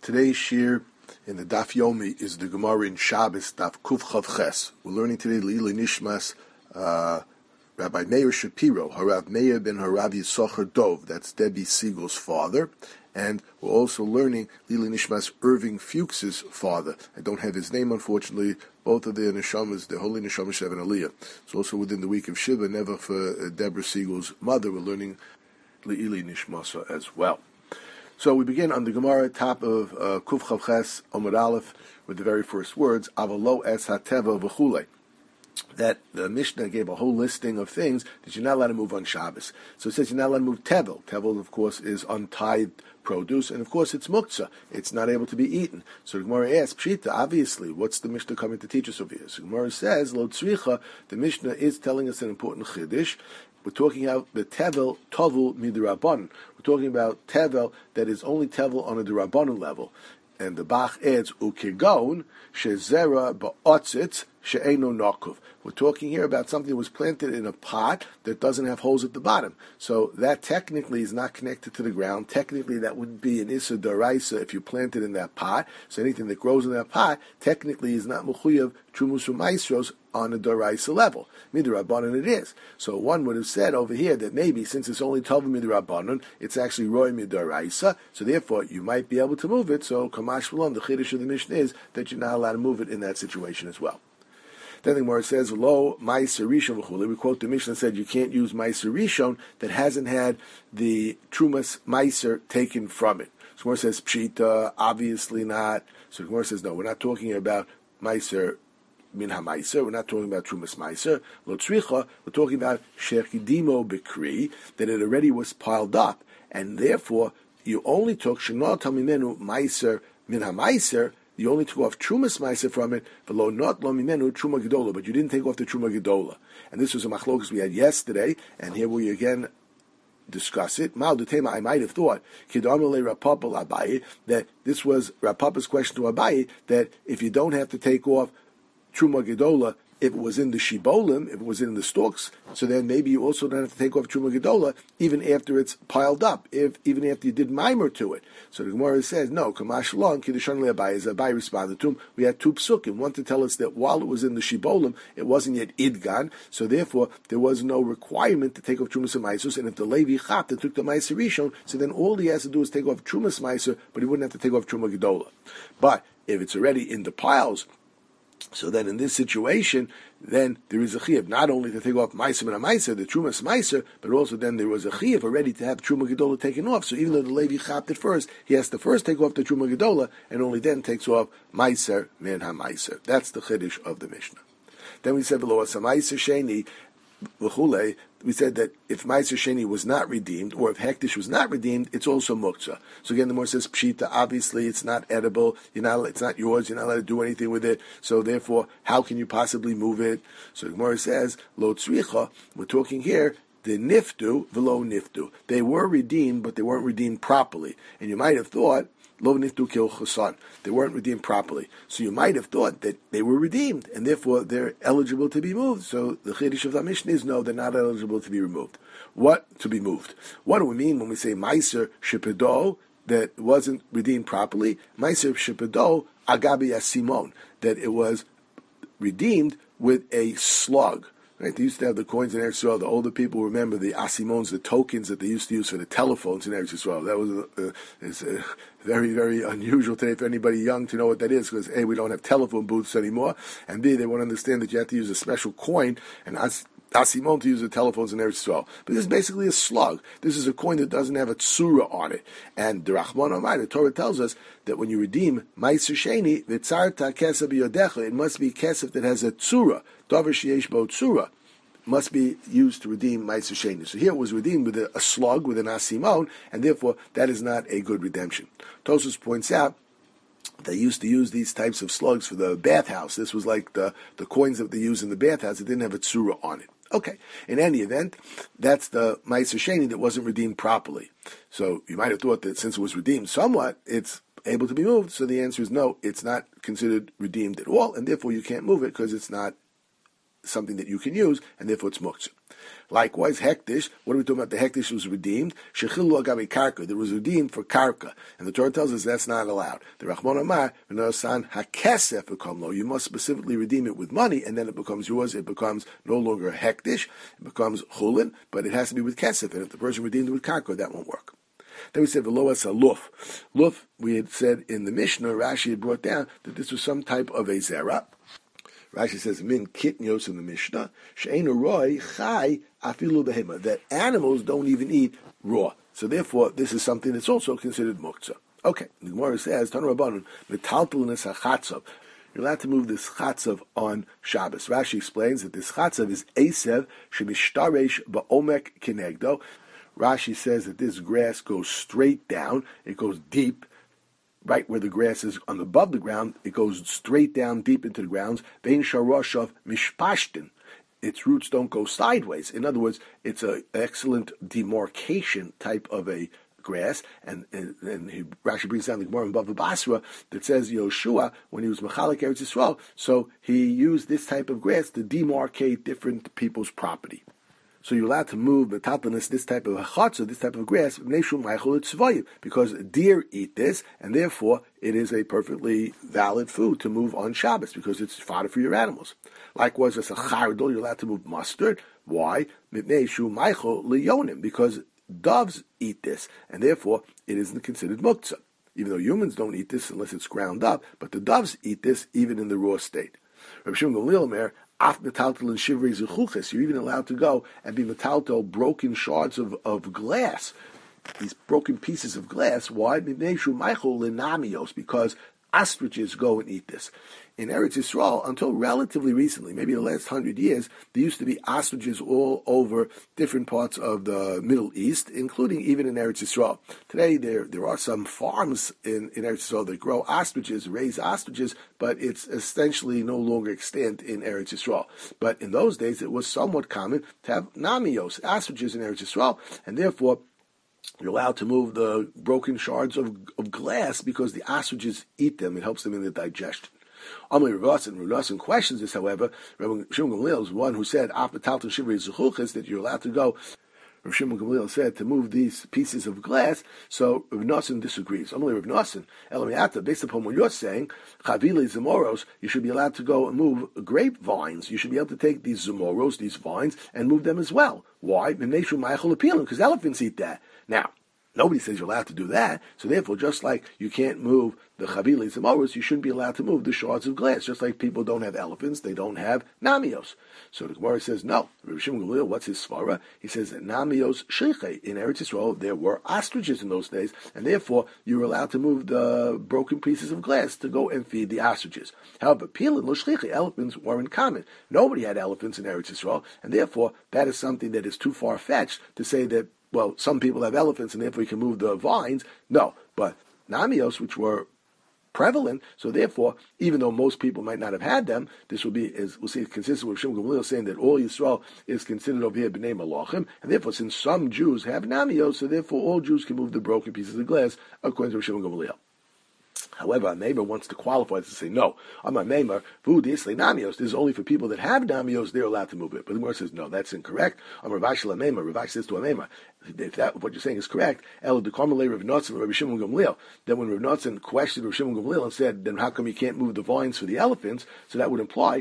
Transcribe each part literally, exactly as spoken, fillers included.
Today's shir in the Daf Yomi is the Gemara in Shabbos, Daf Kuf Chav Ches. We're learning today Lili Nishmas uh, Rabbi Meir Shapiro, Harav Meir ben Harav Yisachar Dov, that's Debbie Siegel's father, and we're also learning Lili Nishmas Irving Fuchs's father. I don't have his name, unfortunately. Both of their neshamas, the holy neshama Shevan Aliyah. It's also within the week of Shiva, never for uh, Deborah Siegel's mother. We're learning Lili Nishmasa as well. So we begin on the Gemara, top of uh, Kuf Chav Ches Amud Aleph, with the very first words, Avalo es hateva v'chulei. That the Mishnah gave a whole listing of things that you're not allowed to move on Shabbos. So it says you're not allowed to move tevel. Tevel, of course, is untied produce, and of course it's muktzah. It's not able to be eaten. So the Gemara asks, Pshita, obviously, what's the Mishnah coming to teach us over here? So the Gemara says, Lo tzricha, the Mishnah is telling us an important chiddush. We're talking about the tevel tovul midrabanan. We're talking about tevel that is only tevel on a drabanan level. And the Bach adds, ukigon shezera ba'otzitz she'eno nakuv. We're talking here about something that was planted in a pot that doesn't have holes at the bottom. So that technically is not connected to the ground. Technically, that would be an issa d'oraisa if you plant it in that pot. So anything that grows in that pot technically is not mechuyev trumus u'maisros on a d'oraisa level. Midrabanan it is. So one would have said over here that maybe since it's only tov midrabanan, it's actually roy midoraisa. So therefore, you might be able to move it. So kamash v'lon, the chiddush of the Mishnah is that you're not allowed to move it in that situation as well. Then the Gemara says, "Lo ma'aser rishon v'chuli." We quote the Mishnah that said you can't use ma'aser rishon that hasn't had the trumas ma'aser taken from it. So the Gemara says, "Pshita, obviously not." So the Gemara says, "No, we're not talking about ma'aser min ha'ma'aser. We're not talking about trumas ma'aser. Lo tzricha. We're talking about shekidimo b'kri, that it already was piled up, and therefore you only took shenot hamimenu ma'aser min ha'ma'aser." You only took off Trumas Ma'aser from it, v'lo not lo mimenu Truma Gedola, but you didn't take off the Truma Gedola. And this was a machlokas we had yesterday, and here we again discuss it. Mal Dutema, I might have thought, Kidamale Rapapa Abaye, that this was Rapapa's question to Abaye, that if you don't have to take off Truma Gedola, if it was in the shibolim, if it was in the stalks, so then maybe you also don't have to take off Truma Gedola even after it's piled up, if even after you did mimer to it. So the Gemara says, no, Kamash Long, Kiddushan Le'abai, as Abai responded to him, we had two psukim, one to tell us that while it was in the shibolim, it wasn't yet idgan, so therefore there was no requirement to take off Trumas Maisus, and if the Levi Chat that took the Maiser Rishon, so then all he has to do is take off Trumas Maiser, but he wouldn't have to take off Truma Gedola. But if it's already in the piles, so then in this situation, then there is a chiyuv, not only to take off ma'aser and a ma'aser, the trumas ma'aser, but also then there was a chiyuv already to have truma gedola taken off. So even though the Levi chapped it first, he has to first take off the truma gedola, and only then takes off ma'aser min ha-ma'aser. That's the chiddush of the Mishnah. Then we said below, a ma'aser sheni v'chulei, we said that if Ma'aser Sheni was not redeemed, or if Hektish was not redeemed, it's also Muktzah. So again, the Gemara says, Pshita, obviously it's not edible, you're not, it's not yours, you're not allowed to do anything with it, so therefore, how can you possibly move it? So the Gemara says, Lo Tzricha, we're talking here, the niftu, v'lo niftu. They were redeemed, but they weren't redeemed properly. And you might have thought, Lo niftu kil chasan. They weren't redeemed properly. So you might have thought that they were redeemed, and therefore they're eligible to be moved. So the chiddush of the Mishnah is no, they're not eligible to be removed. What to be moved? What do we mean when we say ma'aser shepedo, that wasn't redeemed properly? Ma'aser shepedo agabi asimon, that it was redeemed with a slug. Right, they used to have the coins in Eretz Yisrael. The older people remember the asimons, the tokens that they used to use for the telephones in Eretz Yisrael. That was uh, is, uh, very, very unusual today for anybody young to know what that is, because A, we don't have telephone booths anymore, and B, they won't understand that you have to use a special coin, and as asimon to use the telephones in Eretz Yisrael. But this is basically a slug. This is a coin that doesn't have a tsura on it. And the Rachman Amai, the Torah tells us that when you redeem Ma'aser Sheni, v'tzarta kesef b'yodecha, it must be kesef that has a tsura. Davar sheyesh bo tsura must be used to redeem Ma'aser Sheni. So here it was redeemed with a, a slug, with an asimon, and therefore that is not a good redemption. Tosfos points out they used to use these types of slugs for the bathhouse. This was like the, the coins that they use in the bathhouse. It didn't have a tsura on it. Okay. In any event, that's the Ma'aser Sheni that wasn't redeemed properly. So you might have thought that since it was redeemed somewhat, it's able to be moved. So the answer is no, it's not considered redeemed at all, and therefore you can't move it because it's not something that you can use, and therefore it's muktzah. Likewise, hektish, what are we talking about? The hektish was redeemed. Shechilu agabe karka, that was redeemed for karka. And the Torah tells us that's not allowed. The Rachmana Amar, v'nosan hakesef v'komlo, you must specifically redeem it with money, and then it becomes yours. It becomes no longer a hektish, it becomes chulin, but it has to be with kesef, and if the person redeemed it with karka, that won't work. Then we said v'lo as a luf. Luf, we had said in the Mishnah, Rashi had brought down that this was some type of a zera. Rashi says, min kitnios in the Mishnah, she'ein roy chai afilu behema, that animals don't even eat raw. So therefore, this is something that's also considered muktzah. Okay, the Gemara says, Tanu Rabbanon, metalpulines hachatzav. You're allowed to move this chatzav on Shabbos. Rashi explains that this chatzav is esev shemishtaresh ba'omek kinegdo. Rashi says that this grass goes straight down, it goes deep, right where the grass is on above the ground, it goes straight down deep into the grounds. Vein sharoshav mishpashtin. Its roots don't go sideways. In other words, it's an excellent demarcation type of a grass. And, and, and he, Rashi brings down the Gemara in Bava Basra that says Yoshua, when he was Mechalek Eretz Yisrael, so he used this type of grass to demarcate different people's property. So you're allowed to move the tapanis, this type of chatzah, this type of grass, because deer eat this, and therefore it is a perfectly valid food to move on Shabbos, because it's fodder for your animals. Likewise, as a chardol, you're allowed to move mustard. Why? Because doves eat this, and therefore it isn't considered muktzah. Even though humans don't eat this unless it's ground up, but the doves eat this even in the raw state. Rabbi Shimon Gamliel Omer, af metaltal and shivrei zechuches, you're even allowed to go and be metaltal broken shards of, of glass, these broken pieces of glass. Why? Because ostriches go and eat this. In Eretz Yisrael, until relatively recently, maybe the last hundred years, there used to be ostriches all over different parts of the Middle East, including even in Eretz Yisrael. Today, there there are some farms in, in Eretz Yisrael that grow ostriches, raise ostriches, but it's essentially no longer extant in Eretz Yisrael. But in those days, it was somewhat common to have namios, ostriches in Eretz Yisrael, and therefore, you're allowed to move the broken shards of, of glass because the ostriches eat them. It helps them in the digestion. Amalei Rav Nosson, Rav Nosson questions this, however. Rabbi Shimon Gamliel is one who said, after Talton Shivrei Zechuches, that you're allowed to go. Rav Shimon Gamliel said to move these pieces of glass, so Rav Nosson disagrees. Amalei Rav Nosson, Elamiata, based upon what you're saying, Chavili Zamoros, you should be allowed to go and move grapevines. You should be able to take these Zamoros, these vines, and move them as well. Why? Because elephants eat that. Now, nobody says you're allowed to do that, so therefore, just like you can't move the chavili zamoros, you shouldn't be allowed to move the shards of glass. Just like people don't have elephants, they don't have namios. So the Gemara says, no. Rabbi Shimon Gamliel, what's his svara? He says that namios sheiche. In Eretz Yisrael, there were ostriches in those days, and therefore, you were allowed to move the broken pieces of glass to go and feed the ostriches. However, pilin lo sheiche, elephants weren't common. Nobody had elephants in Eretz Yisrael, and therefore, that is something that is too far-fetched to say that, well, some people have elephants and therefore you can move the vines. No, but namios, which were prevalent, so therefore, even though most people might not have had them, this will be, as we'll see, consistent with Shimon Gamliel saying that all Yisrael is considered over here b'nei malachim, and therefore, since some Jews have namios, so therefore all Jews can move the broken pieces of glass according to Shimon Gamliel. However, a neighbor wants to qualify to say, no, I'm a neighbor, v'udisle namios, this is only for people that have namios, they're allowed to move it. But the Gemara says, no, that's incorrect. I'm Rav Ashi l'neighbor, Rav Ashi says to a neighbor, if that, what you're saying is correct, El de Carmelei Rav Nosson, Rav Shimon Gamliel, then when Rav Nosson questioned Rav Shimon Gamliel and said, then how come you can't move the vines for the elephants? So that would imply,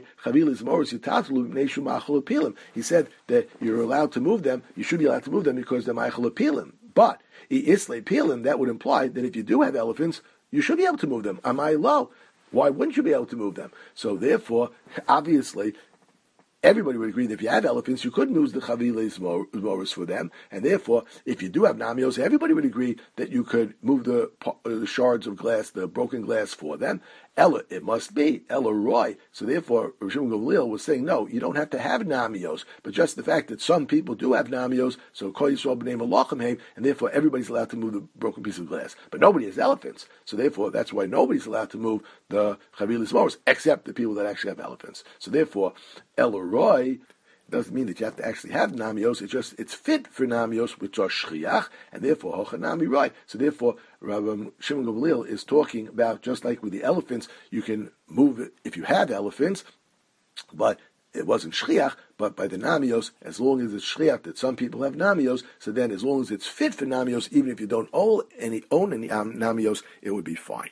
he said that you're allowed to move them, you should be allowed to move them because they're ma'achal apilim. But, isle pilim, that would imply that if you do have elephants, you should be able to move them. Am I low? Why wouldn't you be able to move them? So therefore, obviously, everybody would agree that if you have elephants, you couldn't use the chaviles moros for them, and therefore, if you do have namios, everybody would agree that you could move the, uh, the shards of glass, the broken glass for them. Ella, it must be Ella Roy. So therefore, Rav Shimon Gamliel was saying, no, you don't have to have namios, but just the fact that some people do have namios, so Kol Yisrael b'nei malachim heim, and therefore everybody's allowed to move the broken piece of glass. But nobody has elephants, so therefore that's why nobody's allowed to move the chavilis moros, except the people that actually have elephants. So therefore, Ella Roy doesn't mean that you have to actually have namios. It's just it's fit for namios, which are shchiach, and therefore hochanami right. So therefore, Rabbi Shimon Gamliel is talking about just like with the elephants, you can move it if you have elephants, but it wasn't shchiach, but by the namios, as long as it's shchiach that some people have namios, so then as long as it's fit for namios, even if you don't own any, own any um, namios, it would be fine.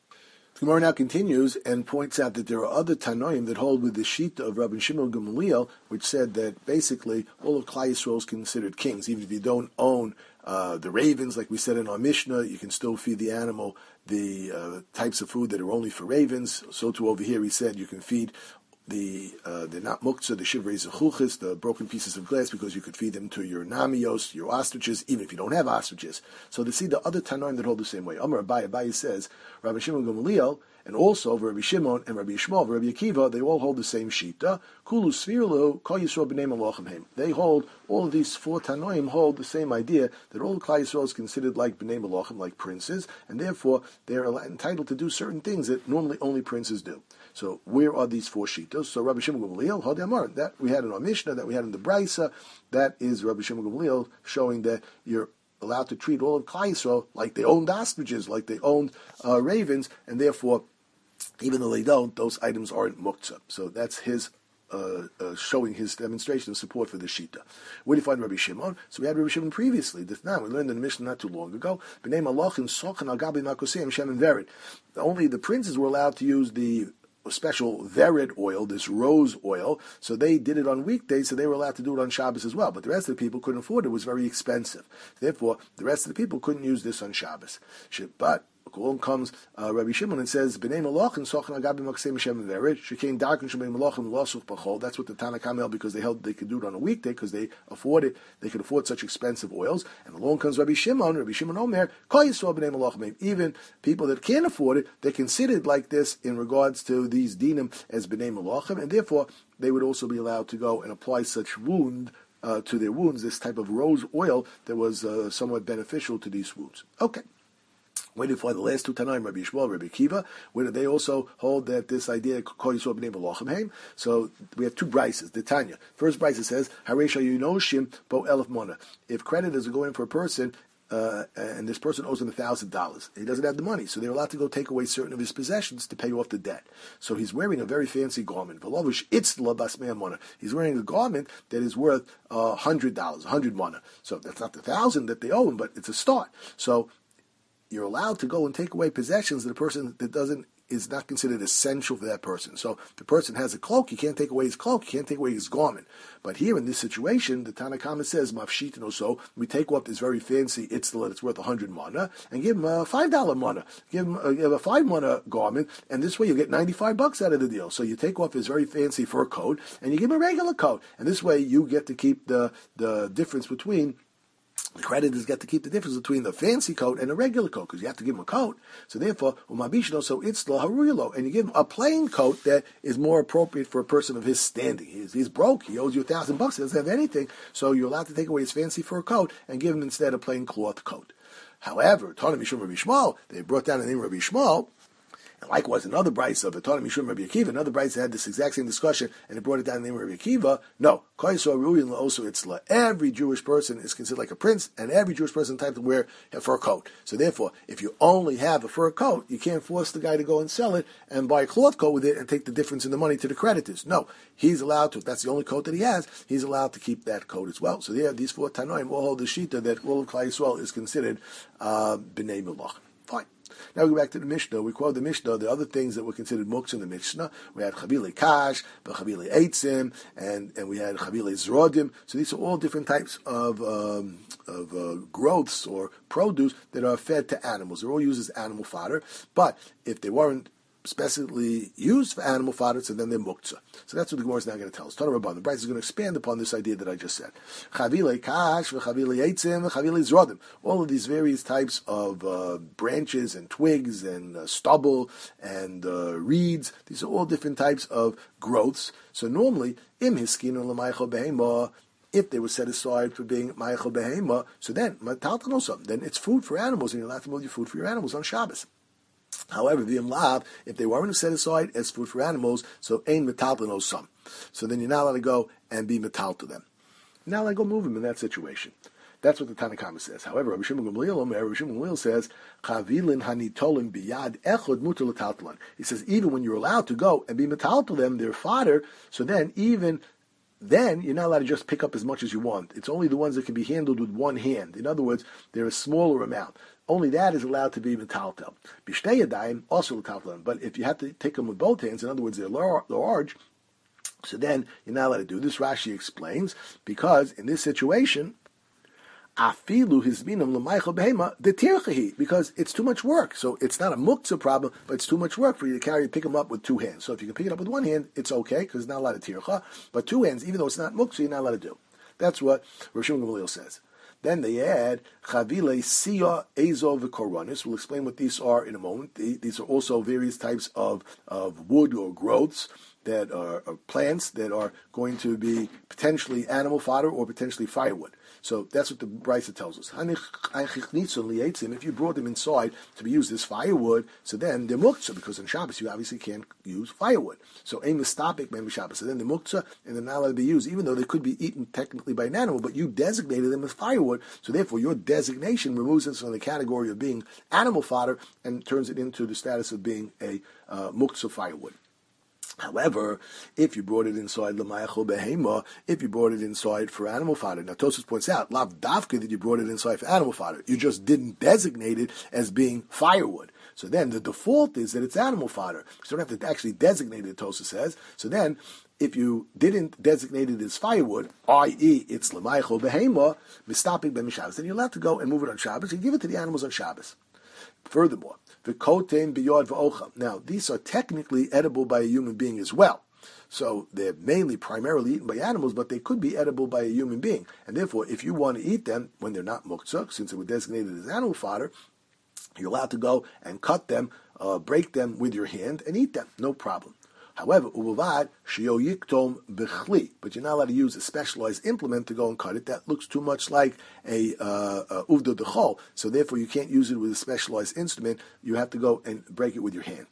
The Gemara now continues and points out that there are other Tanoim that hold with the Shita of Rabbi Shimon Gamaliel, which said that basically all of Klal Yisrael is considered kings. Even if you don't own uh, the ravens, like we said in our Mishnah, you can still feed the animal the uh, types of food that are only for ravens. So too over here he said you can feed the uh, they're not muktzah, the shivrei zechuchis, the broken pieces of glass, because you could feed them to your namios, your ostriches, even if you don't have ostriches. So to see the other Tanoim that hold the same way. Amar Abaye, Abaye says, Rabbi Shimon Gamaliel, and also Rabbi Shimon and Rabbi Yishmael, Rabbi Akiva, they all hold the same shita. Kulu svirlu kol Yisrael b'nei malachim heim. They hold, all of these four Tanoim hold the same idea that all of Klal Yisrael is considered like b'nei malachim, like princes, and therefore they're entitled to do certain things that normally only princes do. So where are these four shitos? So Rabbi Shimon Gamaliel, Hod Amar, that we had in our Mishnah, that we had in the Brisa, that is Rabbi Shimon Gamaliel showing that you're allowed to treat all of Klal Yisrael like they owned ostriches, like they owned uh, ravens, and therefore, even though they don't, those items aren't muktzah. So that's his uh, uh, showing his demonstration of support for the shita. Where do you find Rabbi Shimon? So we had Rabbi Shimon previously. This now we learned in the Mishnah not too long ago. B'nei malachim sochan al gabi makoseim shem and vered. Only the princes were allowed to use the special vered oil, this rose oil, so they did it on weekdays, so they were allowed to do it on Shabbos as well. But the rest of the people couldn't afford it; it was very expensive. Therefore, the rest of the people couldn't use this on Shabbos. But along comes uh, Rabbi Shimon and says, "B'nei malachim sochan agabi maksem shem vered shekein darkin shemei malachim lasuch b'chol." That's what the Tanna Kamma held, because they held they could do it on a weekday because they afford it. They could afford such expensive oils. And along comes Rabbi Shimon. Rabbi Shimon Omer, kol Yisrael b'nei malachim. Even people that can't afford it, they're considered like this in regards to these dinim as b'nei malachim, and therefore they would also be allowed to go and apply such wound uh, to their wounds. This type of rose oil that was uh, somewhat beneficial to these wounds. Okay. Where do you find the last two Tanaim, Rabbi Yishmael, Rabbi Akiva? Where do they also hold that this idea, Kol Yisrael b'nei malachim heim? So we have two brises. The Tanya. First brisa says, Haresha yunoshim bo elef mona. If creditors are going for a person, uh, and this person owes him a thousand dollars, he doesn't have the money, so they're allowed to go take away certain of his possessions to pay off the debt. So he's wearing a very fancy garment. V'lovish itzla basmei mona. He's wearing a garment that is worth a uh, hundred dollars, a hundred mona. So that's not the thousand that they owe him, but it's a start. So you're allowed to go and take away possessions that a person that doesn't is not considered essential for that person. So if the person has a cloak, you can't take away his cloak, you can't take away his garment. But here in this situation, the Tanna Kamma says, Mafshitin or so, we take off this very fancy itzla that's worth a hundred mana and give him a five dollar mana. Give him a, give a five mana garment, and this way you get ninety-five bucks out of the deal. So you take off his very fancy fur coat and you give him a regular coat. And this way you get to keep the, the difference between the creditors get to keep the difference between the fancy coat and a regular coat, because you have to give him a coat. So therefore, umabishno, so it's lo haruyalo, and you give him a plain coat that is more appropriate for a person of his standing. He's, he's broke. He owes you a thousand bucks. He doesn't have anything. So you're allowed to take away his fancy fur coat and give him instead a plain cloth coat. However, Tana Mishum Rabbi Yishmael, they brought down the name Rabbi Yishmael. And likewise, another brisa of the Torah Mishum Rabbi Akiva, another brisa had this exact same discussion, and it brought it down the name of Rabbi Akiva. No, also itzla. Every Jewish person is considered like a prince, and every Jewish person is entitled to wear a fur coat. So therefore, if you only have a fur coat, you can't force the guy to go and sell it and buy a cloth coat with it and take the difference in the money to the creditors. No, he's allowed to. If that's the only coat that he has, he's allowed to keep that coat as well. So there, these four Tanoim all hold the shita that all of Klal Yisrael is considered uh, b'nei malachim. Fine. Now we go back to the Mishnah. We quote the Mishnah. The other things that were considered muktzah in the Mishnah, we had chavile kash, chavile eitzim, and and we had chavile zrodim. So these are all different types of um, of uh, growths or produce that are fed to animals. They're all used as animal fodder. But if they weren't specifically used for animal fodder, so then they're muktzah. So that's what the Gemara is now going to tell us. Tana Rabban. The Brisa is going to expand upon this idea that I just said. Chavile kash, v'chavile eitzim, v'chavile zrodim. All of these various types of uh, branches and twigs and uh, stubble and uh, reeds. These are all different types of growths. So normally, im hiskinu l'maychel behema, if they were set aside for being maychel behema, so then mataltanosam, then it's food for animals, and you're allowed to build your food for your animals on Shabbos. However, v'im lav, if they weren't set aside as food for animals, so ein metaltanos some. So then you're not allowed to go and be metal to them. You're not allowed to go move them in that situation. That's what the Tanna Kama says. However, Rabbi Shimon Gamliel Omer, Rabbi Shimon Gamliel says, Chavilin hanitolim biyad echod mutar l'taltalan. He says, even when you're allowed to go and be metaltal them, their fodder, so then even then you're not allowed to just pick up as much as you want. It's only the ones that can be handled with one hand. In other words, they're a smaller amount. Only that is allowed to be metaltal. Bishtei yadayim also metaltal. But if you have to take them with both hands, in other words, they're large, so then you're not allowed to do this. Rashi explains, because in this situation, afilu hizminam l'maychel behema detirchahi, because it's too much work. So it's not a muktzah problem, but it's too much work for you to carry, pick them up with two hands. So if you can pick it up with one hand, it's okay, because it's not allowed to tircha. But two hands, even though it's not muktzah, you're not allowed to do. That's what Rosh Shimon Gamliel says. Then they add chavile siya ezo v'koronis. We'll explain what these are in a moment. These are also various types of, of wood or growths that are, are plants that are going to be potentially animal fodder or potentially firewood. So that's what the Brisa tells us. If you brought them inside to be used as firewood, so then they're muktzah, because on Shabbos you obviously can't use firewood. So ein mistapik ben Shabbos. So then they're muktzah and they're not allowed to be used, even though they could be eaten technically by an animal, but you designated them as firewood. So therefore your designation removes it from the category of being animal fodder and turns it into the status of being a uh, muktzah firewood. However, if you brought it inside l'mayachol behema, if you brought it inside for animal fodder, now Tosfos points out, lav davka that you brought it inside for animal fodder, you just didn't designate it as being firewood. So then the default is that it's animal fodder. You don't have to actually designate it, Tosfos says. So then, if you didn't designate it as firewood, that is, it's l'mayachol behema, mistapik ben Shabbos, then you're allowed to go and move it on Shabbos and give it to the animals on Shabbos. Furthermore, the kotein biyod v'ochel. Now, these are technically edible by a human being as well. So they're mainly, primarily eaten by animals, but they could be edible by a human being. And therefore, if you want to eat them when they're not muktzah, since they were designated as animal fodder, you're allowed to go and cut them, uh, break them with your hand, and eat them. No problem. However, uvad shio yiktom bechli, but you're not allowed to use a specialized implement to go and cut it. That looks too much like a uvda dechol, so therefore you can't use it with a specialized instrument. You have to go and break it with your hand.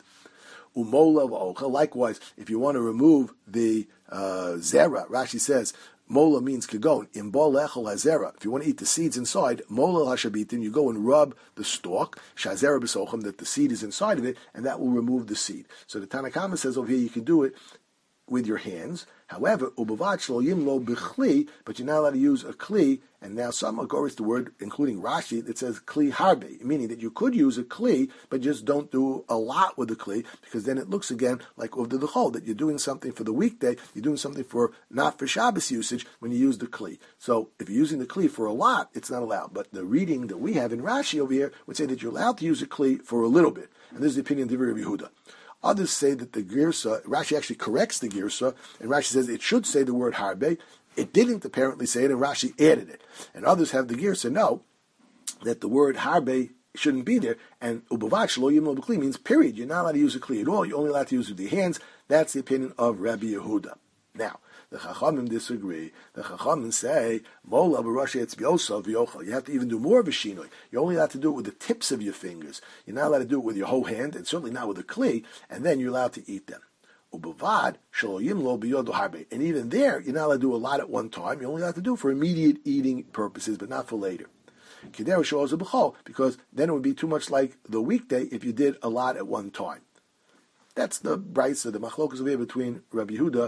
Umola v'ocha. Likewise, if you want to remove the uh, zera, Rashi says, mola means kagon. Imbal lechol hazera. If you want to eat the seeds inside, mola hashabitin, you go and rub the stalk, shazera b'sochim, that the seed is inside of it, and that will remove the seed. So the Tanna Kama says over here, you can do it with your hands. However, ubavat shlo yimlo b'chli, but you're not allowed to use a kli. And now some agorists the word, including Rashi, that says kli harbe, meaning that you could use a kli, but just don't do a lot with the kli, because then it looks again like uvda dechol, that you're doing something for the weekday, you're doing something for not for Shabbos usage when you use the kli. So if you're using the kli for a lot, it's not allowed. But the reading that we have in Rashi over here would say that you're allowed to use a kli for a little bit. And this is the opinion of Rabbi Yehuda. Others say that the girsa, Rashi actually corrects the girsa, and Rashi says it should say the word harbe. It didn't apparently say it, and Rashi added it. And others have the girsa, no, that the word harbe shouldn't be there, and ubavat shelo yimlo b'kli means period. You're not allowed to use a kli at all. You're only allowed to use it with your hands. That's the opinion of Rabbi Yehuda. Now, the Chachamim disagree. The Chachamim say, mola b'rashi etzbiosa v'yochel. You have to even do more of a shinoi. You're only allowed to do it with the tips of your fingers. You're not allowed to do it with your whole hand, and certainly not with a kli, and then you're allowed to eat them. Ubavad shelo yimlo b'yodo harbe. And even there, you're not allowed to do a lot at one time. You're only allowed to do it for immediate eating purposes, but not for later. Kidera shoza b'chol, because then it would be too much like the weekday if you did a lot at one time. That's the brisa, the machlokas over here between Rabbi Yehuda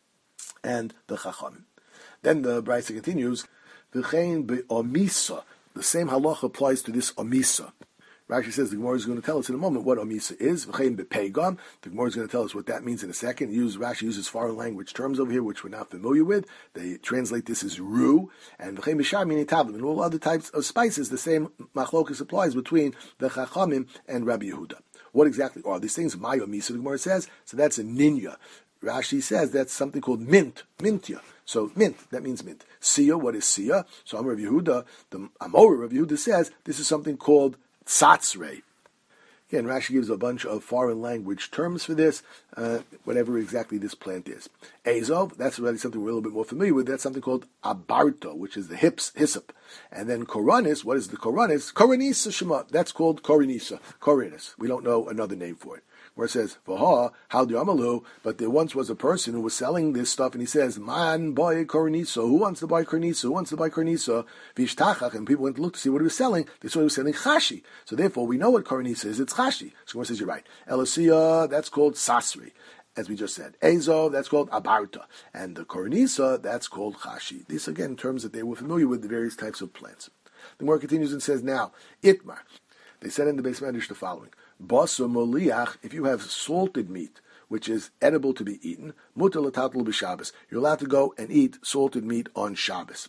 and the Chachamim. Then the brisa continues, v'chein be'omisa. The same halacha applies to this omisa. Rashi says the Gemara is going to tell us in a moment what omisa is. V'chein be'peigam. The Gemara is going to tell us what that means in a second. Use, Rashi uses foreign language terms over here which we're not familiar with. They translate this as ru. And v'chein b'shar meaning tavlim. And all other types of spices, the same machlokas applies between the Chachamim and Rabbi Yehuda. What exactly are these things? My omisa, the Gemara says. So that's a ninya. Rashi says that's something called mint, mintia. So mint, that means mint. Siya, what is siya? So Amar Rav Yehuda, the Amor Rav Yehuda says this is something called tzatzrei. Again, Rashi gives a bunch of foreign language terms for this, uh, whatever exactly this plant is. Azov, that's already something we're a little bit more familiar with. That's something called abarto, which is the hips, hyssop. And then koronis, what is the koronis? Koronisa shema. That's called koronisa, korinus. We don't know another name for it. Where it says, Vaha, how the amalu, but there once was a person who was selling this stuff, and he says, Man, boy, kornisa, who wants to buy kornisa? Who wants to buy kornisa? Vishtachach, and people went to look to see what he was selling. They saw he was selling chashi. So therefore, we know what kornisa is. It's chashi. So Gemara says, you're right. Elasiya, that's called sasri, as we just said. Ezo, that's called abarta. And the kornisa, that's called chashi. These, again, terms that they were familiar with, the various types of plants. The Gemara continues and says, now, itmar. They said in the Beis Medrash the following. Basa moliach, if you have salted meat, which is edible to be eaten, mutar l'tatl b'Shabbos. You're allowed to go and eat salted meat on Shabbos.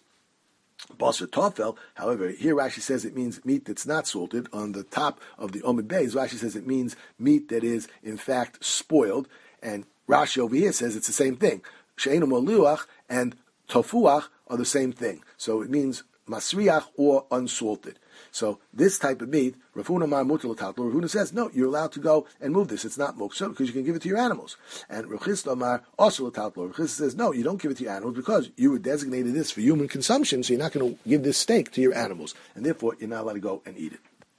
Basa tofel, however, here Rashi says it means meat that's not salted. On the top of the Omid Beis, Rashi says it means meat that is, in fact, spoiled. And Rashi over here says it's the same thing. She'enu moliach and tofuach are the same thing. So it means masriach or unsalted. So this type of meat, Rav Huna Mar Mutar L'Tatlo, Rav Huna says, no, you're allowed to go and move this. It's not muktzah because you can give it to your animals. And Rav Chisda Mar also L'Tatlo. Rav Chisda says, no, you don't give it to your animals because you were designated this for human consumption, so you're not going to give this steak to your animals. And therefore, you're not allowed to go and eat it.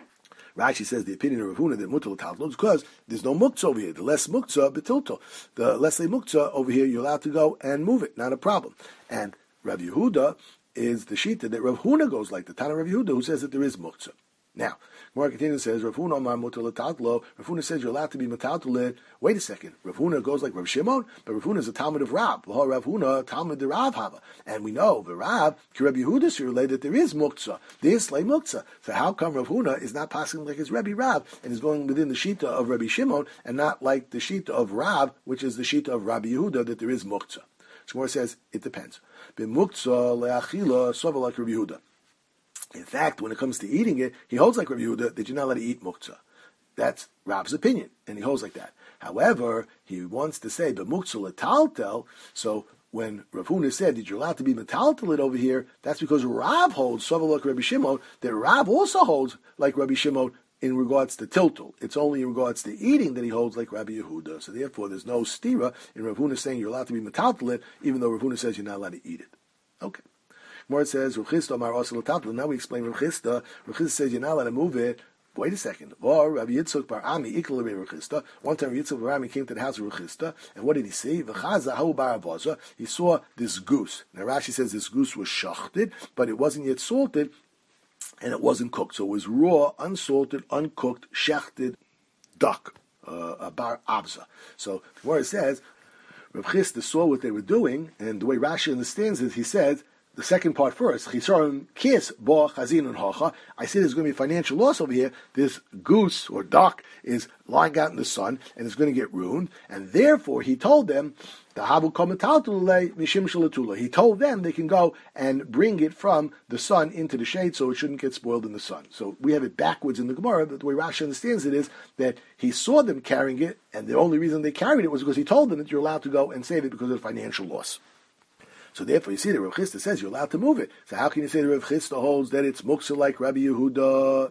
Rashi says the opinion of Rav Huna that Mutar L'Tatlo is because there's no muktzah over here. The less muktzah, betilto. The less they muktzah over here, you're allowed to go and move it. Not a problem. And Rav Yehuda is the shita that Rav Huna goes like the Tana Rav Yehuda, who says that there is muktzah. Now, Gemara continues and says, Rav Huna Amar Mutar L'Tatlo. Rav Huna says you're allowed to be metaltalid. Wait a second. Rav Huna goes like Rav Shimon, but Rav Huna is a Talmud of Rav. Rav Huna, Talmud de Rav Hava. And we know, the Rav, Ki Rabbi Yehuda Shirulay, that there is muktzah. There is slay muktzah. So how come Rav Huna is not passing like his Rebbe Rav, and is going within the shita of Rabbi Shimon, and not like the shita of Rav, which is the shita of Rabbi Yehuda, that there is muktzah? Shmuel says, it depends. B'muktzah le'achila sova like Rabbi Yehuda. In fact, when it comes to eating it, he holds like Rabbi Yehuda that you're not allowed to eat muktzah. That's Rab's opinion, and he holds like that. However, he wants to say, b'muktzah le'taltel, so when Rav Huna said that you're allowed to be metaltal over here, that's because Rav holds sova like Rabbi Shimon, that Rav also holds like Rabbi Shimon in regards to tiltul. It's only in regards to eating that he holds like Rabbi Yehuda. So therefore, there's no stira in Rav Huna saying you're allowed to be metaltal, even though Rav Huna says you're not allowed to eat it. Okay. More it says, Rav Chisda Amar also l'taltal. Now we explain Rav Chisda. Rav Chisda says you're not allowed to move it. Wait a second. Or Rabbi Yitzchak bar Ami ikal Rav Chisda. One time Rabbi Yitzchak bar Ami came to the house of Rav Chisda, and what did he see? V'chaza hau bar avaza. He saw this goose. Now Rashi says this goose was shachted, but it wasn't yet salted, and it wasn't cooked. So it was raw, unsalted, uncooked, shechted duck, uh, a bar abza. So where it says, Rav Chisda saw what they were doing, and the way Rashi understands it, he said, the second part first, Chisaron kis bo chazin and hacha. I see there's going to be financial loss over here. This goose or duck is lying out in the sun and it's going to get ruined. And therefore, he told them, the habu kometaltulei mishim shalatula. He told them they can go and bring it from the sun into the shade so it shouldn't get spoiled in the sun. So we have it backwards in the Gemara, but the way Rashi understands it is that he saw them carrying it, and the only reason they carried it was because he told them that you're allowed to go and save it because of financial loss. So therefore, you see that Rav Chisda says you're allowed to move it. So how can you say that Rav Chisda holds that it's muktzah like Rabbi Yehuda?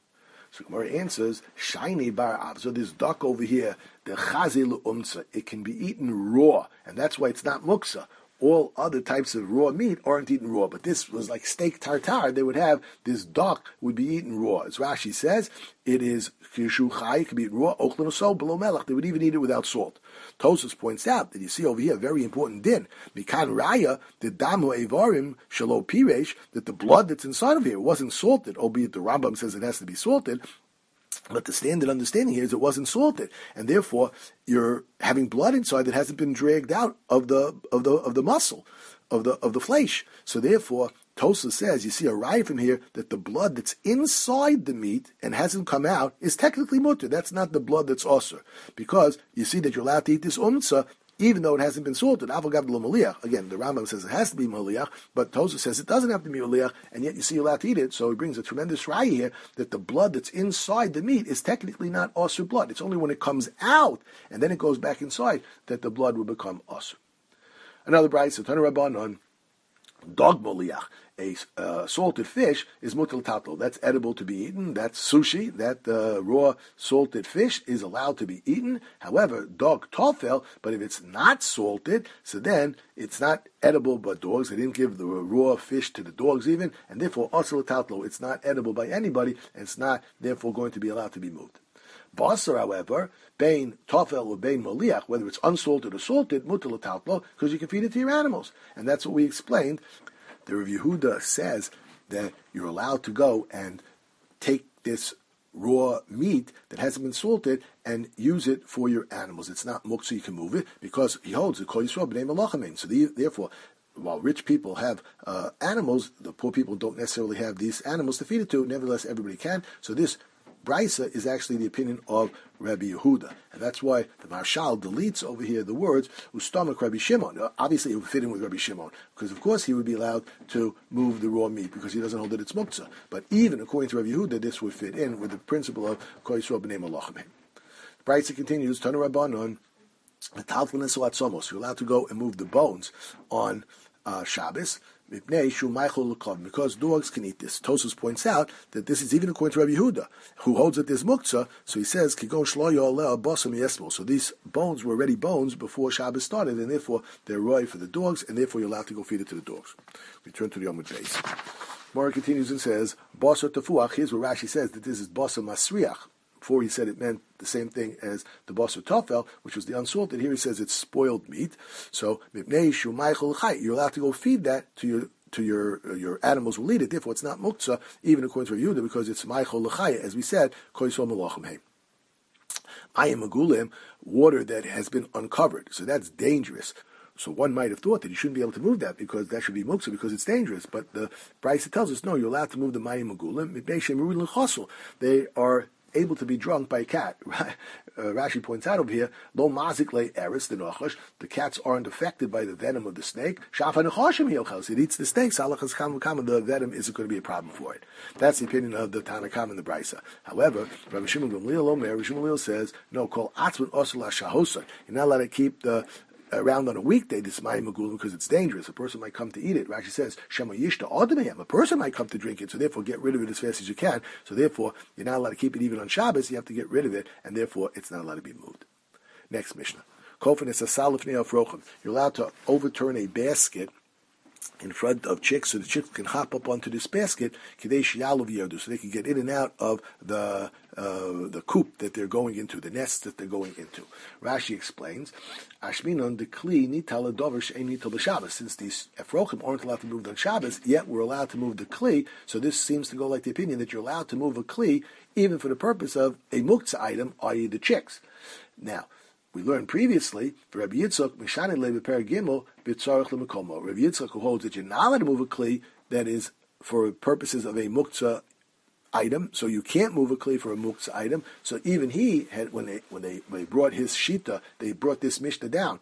So Gemara answers, Shiny bar ab. So this duck over here, the chazil umtza, it can be eaten raw, and that's why it's not muktzah. All other types of raw meat aren't eaten raw, but this was like steak tartare. They would have this duck would be eaten raw. As Rashi says, it is kishu chai, it can be eaten raw, ochlan or so, below melech. They would even eat it without salt. Tosfos points out that you see over here a very important din. Mikan raya, the damu evarim shalo piresh, that the blood that's inside of here wasn't salted, albeit the Rambam says it has to be salted. But the standard understanding here is it wasn't salted, and therefore you're having blood inside that hasn't been dragged out of the of the of the muscle, of the of the flesh. So therefore, Tosfos says you see a raya from here that the blood that's inside the meat and hasn't come out is technically mutter. That's not the blood that's osur, because you see that you're allowed to eat this umtza even though it hasn't been salted. Again, the Rambam says it has to be maliach, but Tosfos says it doesn't have to be maliach, and yet you see you're allowed to eat it. So he brings a tremendous raya here that the blood that's inside the meat is technically not osur blood. It's only when it comes out and then it goes back inside that the blood will become osur. Another brayso, Tana Rabbanon, dog maliach. a uh, salted fish is mutal tatlo. That's edible to be eaten. That's sushi. That uh, raw salted fish is allowed to be eaten. However, dog tofel, but if it's not salted, so then it's not edible by dogs. They didn't give the raw fish to the dogs even, and therefore asal tatlo. It's not edible by anybody, and it's not therefore going to be allowed to be moved. Basar, however, bein tofel or bein moliach, whether it's unsalted or salted, mutal tatlo, because you can feed it to your animals, and that's what we explained. The Rav Yehuda says that you're allowed to go and take this raw meat that hasn't been salted and use it for your animals. It's not muktzah, you can move it, because he holds it kol yisrael b'nei malachamin. So the, therefore, while rich people have uh, animals, the poor people don't necessarily have these animals to feed it to. Nevertheless, everybody can. So this Brisa is actually the opinion of Rabbi Yehuda, and that's why the Marshal deletes over here the words Ustamach Rabbi Shimon. Now, obviously, it would fit in with Rabbi Shimon, because of course he would be allowed to move the raw meat because he doesn't hold that it's muktzah. But even according to Rabbi Yehuda, this would fit in with the principle of Kol Yisrael b'nei malachim. The Brisa continues, Tanu Rabbanon, Talfun and Salat Somos. You're allowed to go and move the bones on uh, Shabbos. Because dogs can eat this. Tosfos points out that this is even according to Rabbi Yehuda, who holds that there's muktzah. So he says, so these bones were already bones before Shabbos started, and therefore they're roy for the dogs, and therefore you're allowed to go feed it to the dogs. We turn to the Yom Beis. Mora continues and says, Basar Tafuach. Here's where Rashi says that this is Basar Masriach. Before he said it meant the same thing as the basar tofel, which was the unsalted. Here he says it's spoiled meat. So you're allowed to go feed that to your to your uh, your animals will eat it. Therefore, it's not muktzah, even according to Yehuda, because it's maichol l'chaya, as we said. Koisol malachim hay. Ayim magulim, water that has been uncovered. So that's dangerous. So one might have thought that you shouldn't be able to move that because that should be muktzah because it's dangerous. But the Brisa tells us no, you're allowed to move the mayim magulim. They are able to be drunk by a cat. Uh, Rashi points out over here, lo mazik le eris the nochash. The cats aren't affected by the venom of the snake. Shafa nechashim hilchos. It eats the snake. Salachas kam kam. The venom isn't going to be a problem for it. That's the opinion of the Tanakam and the Brisa. However, Rabbi Shimon Gamliel Omer, Rabbi Shimon Gamliel says no. Call atzman osel shahosa. You're not allowed to keep the around on a weekday, this mayim magulim, because it's dangerous. A person might come to eat it. Rashi says, Shema yishta adamehim. A person might come to drink it, so therefore get rid of it as fast as you can. So therefore, you're not allowed to keep it even on Shabbos. You have to get rid of it, and therefore it's not allowed to be moved. Next Mishnah. Kofin is a salif ne'afrochim. You're allowed to overturn a basket in front of chicks, so the chicks can hop up onto this basket, kadei shiyalu v'yardu, so they can get in and out of the uh, the coop that they're going into, the nest that they're going into. Rashi explains, Ashminon the kli nital adover she'en nital b'Shabbos. Since these efrochim aren't allowed to move on Shabbos, yet we're allowed to move the kli. So this seems to go like the opinion that you're allowed to move a kli even for the purpose of a muktzah item, that is, the chicks. Now, we learned previously, for Rabbi Yitzchak, Mishane Levi Peragimo, Bitzarach Lemekomo. Rabbi Yitzchak, who holds that you're not allowed to move a kli that is for purposes of a muktzah item, so you can't move a kli for a muktzah item. So even he had, when they when they, when they brought his shita, they brought this mishnah down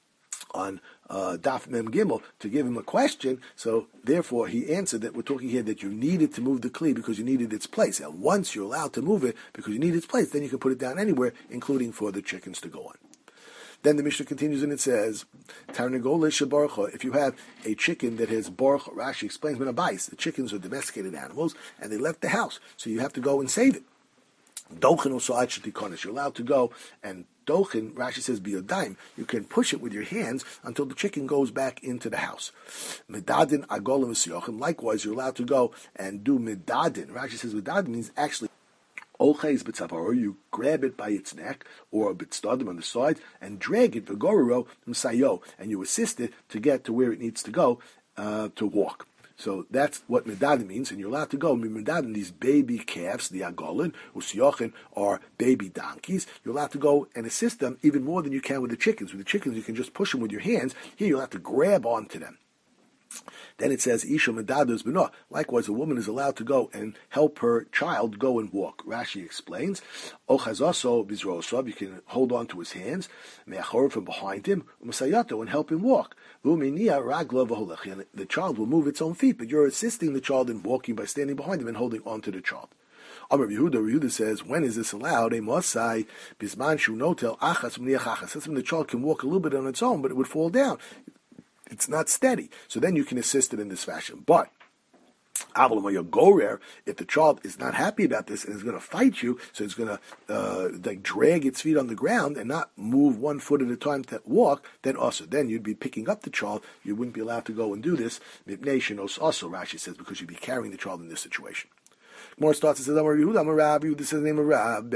on uh, Daf Mem Gimel to give him a question. So therefore, he answered that we're talking here that you needed to move the kli because you needed its place. And once you're allowed to move it because you need its place, then you can put it down anywhere, including for the chickens to go on. Then the Mishnah continues and it says, Tarnagol shabarcha. If you have a chicken that has barcha, Rashi explains menabais. The chickens are domesticated animals and they left the house, so you have to go and save it. Dochin also achitikonis. You're allowed to go and dochin. Rashi says biyodayim. You can push it with your hands until the chicken goes back into the house. Medadin agolim v'siyochim. Likewise, you're allowed to go and do medadin. Rashi says medadin means actually. Olcheis b'tzavaro, you grab it by its neck, or b'tzdadim on the side, and drag it v'gorero m'sayo, and you assist it to get to where it needs to go uh, to walk. So that's what medadim means, and you're allowed to go. Medadim, these baby calves, the agolin, usiyochin, are baby donkeys. You're allowed to go and assist them even more than you can with the chickens. With the chickens, you can just push them with your hands. Here, you'll have to grab onto them. Then it says, Isha medadus b'noah. Likewise, a woman is allowed to go and help her child go and walk. Rashi explains, Ochazaso bizrosav, you can hold on to his hands, me'achor from behind him, u'masayato, and help him walk. V'uminia ragla v'holech. The child will move its own feet, but you're assisting the child in walking by standing behind him and holding on to the child. Amar Yehuda, Yehuda says, when is this allowed? A mosai bisman shu notel achas m'niach achas. That's when the child can walk a little bit on its own, but it would fall down. It's not steady. So then you can assist it in this fashion. But If the child is not happy about this and is going to fight you, so it's going to uh, like drag its feet on the ground and not move one foot at a time to walk, then also then you'd be picking up the child. You wouldn't be allowed to go and do this. Also, Rashi says, because you'd be carrying the child in this situation. More starts and says, this is the name of Rab.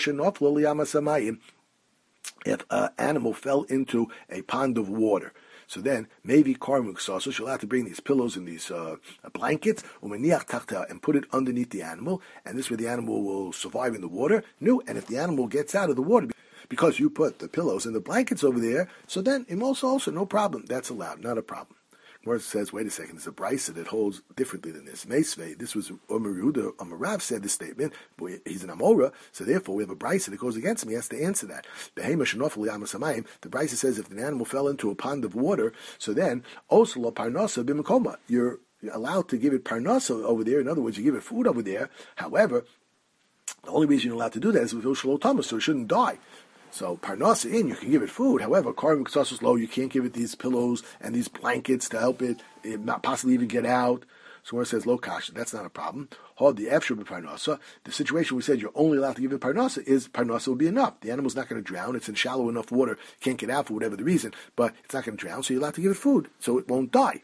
If an animal fell into a pond of water, so then maybe karmuk so she'll have to bring these pillows and these uh, blankets and put it underneath the animal, and this way the animal will survive in the water. No, and if the animal gets out of the water because you put the pillows and the blankets over there, so then it also also no problem. That's allowed, not a problem. Where it says, wait a second, there's a brisa that holds differently than this. Meisvei, this was Omer Yehuda, Omer Rav said this statement, but he's an Amora, so therefore we have a brisa that goes against him. He has to answer that. The brisa says if an animal fell into a pond of water, so then, Oslo Parnasa Bimakoma, you're allowed to give it Parnasa over there. In other words, you give it food over there. However, the only reason you're allowed to do that is with Shelo Thomas, so it shouldn't die. So parnasa in, you can give it food. However, karm k'sasos low, you can't give it these pillows and these blankets to help it, it not possibly even get out. So where it says low kasha, that's not a problem. Hold the efshur b'parnasa. The situation we said you're only allowed to give it parnasa is parnasa will be enough. The animal's not going to drown. It's in shallow enough water, can't get out for whatever the reason, but it's not going to drown. So you're allowed to give it food, so it won't die.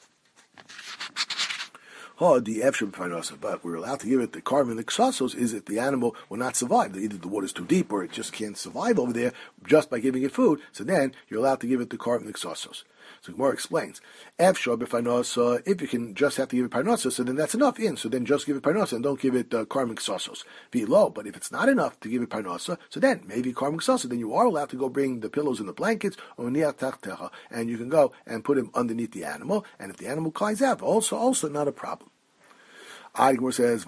But we're allowed to give it the karm and the ksasos is that the animal will not survive. Either the water's too deep or it just can't survive over there just by giving it food. So then you're allowed to give it the karm and the ksasos. So Gemara explains, if you can just have to give it parnasa, so then that's enough in. So then just give it parnasa and don't give it uh, karm and ksasos. Be low. But if it's not enough to give it parnasa, so then maybe karm and ksasos. Then you are allowed to go bring the pillows and the blankets, and you can go and put them underneath the animal. And if the animal cries out, also also not a problem. Adgmor says,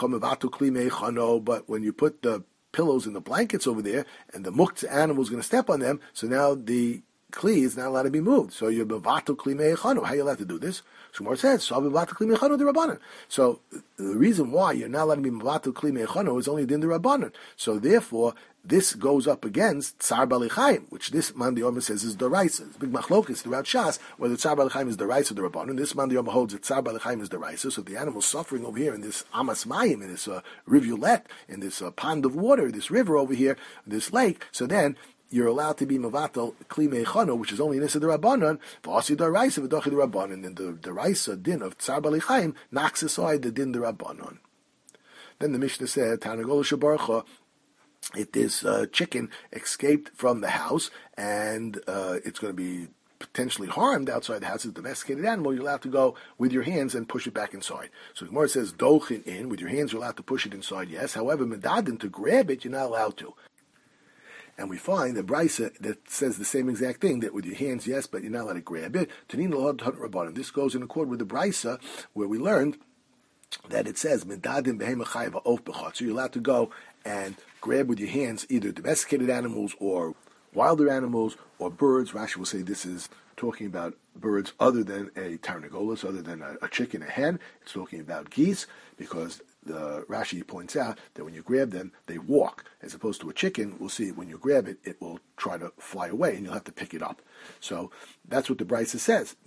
but when you put the pillows and the blankets over there, and the muktzah animal is going to step on them, so now the kli is not allowed to be moved. So you're bevato kli meichano. How are you allowed to do this? Shmuel says, so bevato kli meichano the rabbanon. So the reason why you're not allowed to be bevato kli meichano is only din the rabbanon. So therefore, this goes up against Tsar Balichaim, which this man the Omer says is Doraisa. It's big machlokes throughout Shas, whether Tsar Balichaim is Doraisa or the Rabbanon. This man the Omer holds that Tsar Balichaim is Doraisa, so the animal's suffering over here in this Amas Mayim, in this uh, rivulet, in this uh, pond of water, this river over here, this lake, so then you're allowed to be Mavatal Kli Meichano, which is only Nisa the Rabbanon, V'asi Doraisa V'dochi the Rabbanon, and the Doraisa din of Tsar Balichaim knocks aside the din the Rabbanon. Then the Mishnah said, Tanagol Shabarcha, if this uh, chicken escaped from the house and uh, it's going to be potentially harmed outside the house, it's a domesticated animal, you're allowed to go with your hands and push it back inside. So the Gemara says, dochin in, with your hands you're allowed to push it inside, yes. However, medadin, to grab it, you're not allowed to. And we find the brisa that says the same exact thing, that with your hands, yes, but you're not allowed to grab it. This goes in accord with the brisa where we learned that it says, medadin behemachayva of b'chot. So you're allowed to go and grab with your hands either domesticated animals or wilder animals or birds. Rashi will say this is talking about birds other than a tarnagolas, other than a, a chicken, a hen. It's talking about geese, because the Rashi points out that when you grab them, they walk, as opposed to a chicken. We'll see when you grab it, it will try to fly away, and you'll have to pick it up. So that's what the brisa says.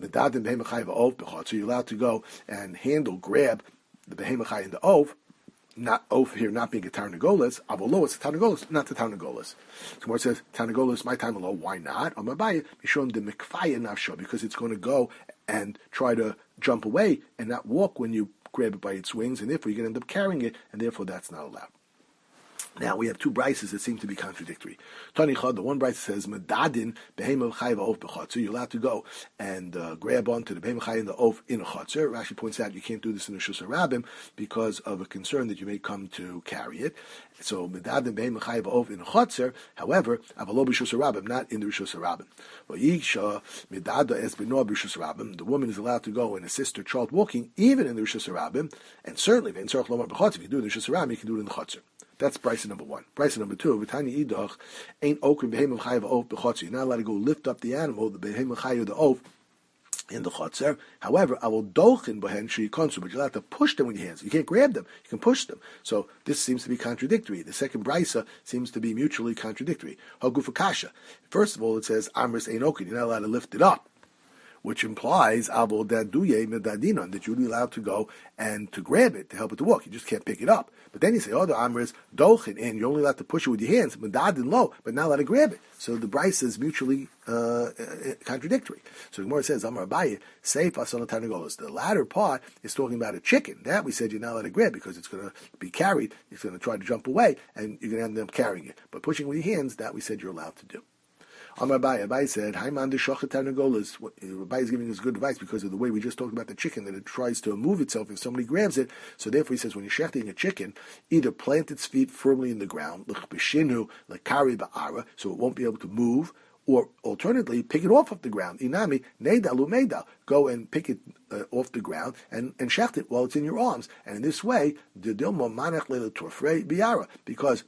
So you're allowed to go and handle, grab the behemachai and the ov. Not oaf here, not being a tarnagolas. Avolo, it's a tarnagolas, not the tarnagolas. So where it says tarnagolas, my time alone, why not? Because it's going to go and try to jump away and not walk when you grab it by its wings, and therefore you're going to end up carrying it, and therefore that's not allowed. Now we have two brises that seem to be contradictory. Tani Chad, the one brise says medadin behemel chayva of b'chatzer. You're allowed to go and uh, grab onto the behemel chay and the of in a chatzer. Rashi points out you can't do this in the Rishus Harabim because of a concern that you may come to carry it. So medadin behemel chayva of in a chatzer. However, avalo b'Rishus Harabim, not in the Rishus Harabim. Vayisha medada es b'noah b'Rishus Harabim. The woman is allowed to go and assist her child walking even in the Rishus Harabim, and certainly if you do it in the Rishus Harabim, you can do it in the chatzer. That's brisa number one. Brisa number two, V'tani idach ain't okrim behemel chayav of b'chotzer. You're not allowed to go lift up the animal, the behemel chayav the of in the chotzer. However, I will dolchin behen sheyikonsu, but you're allowed to push them with your hands. You can't grab them; you can push them. So this seems to be contradictory. The second brisa seems to be mutually contradictory. Hagufakasha. First of all, it says amris ain't okrim. You're not allowed to lift it up. which implies avo daduye medadinon, that you're allowed to go and to grab it to help it to walk. You just can't pick it up. But then you say, oh, the amr is dolchin, and you're only allowed to push it with your hands, medadin low, but not allowed to grab it. So the brisa is mutually uh, contradictory. So the Gemara says, Amar Abaye, seif asana tarnagolos. The latter part is talking about a chicken. That we said you're not allowed to grab because it's going to be carried. It's going to try to jump away, and you're going to end up carrying it. But pushing with your hands, that we said you're allowed to do. Amar Abaye, Abaye said, Haiman de shochet tarnagolos. Abaye is giving us good advice because of the way we just talked about the chicken, that it tries to move itself if somebody grabs it. So therefore he says, when you're shechting a chicken, either plant its feet firmly in the ground, l'chbeshinu l'kari ba'ara, so it won't be able to move, or alternatively, pick it off of the ground. Inami, neidal umeidal. Go and pick it uh, off the ground and, and shecht it while it's in your arms. And in this way, the dilma manach le torfrei biara, because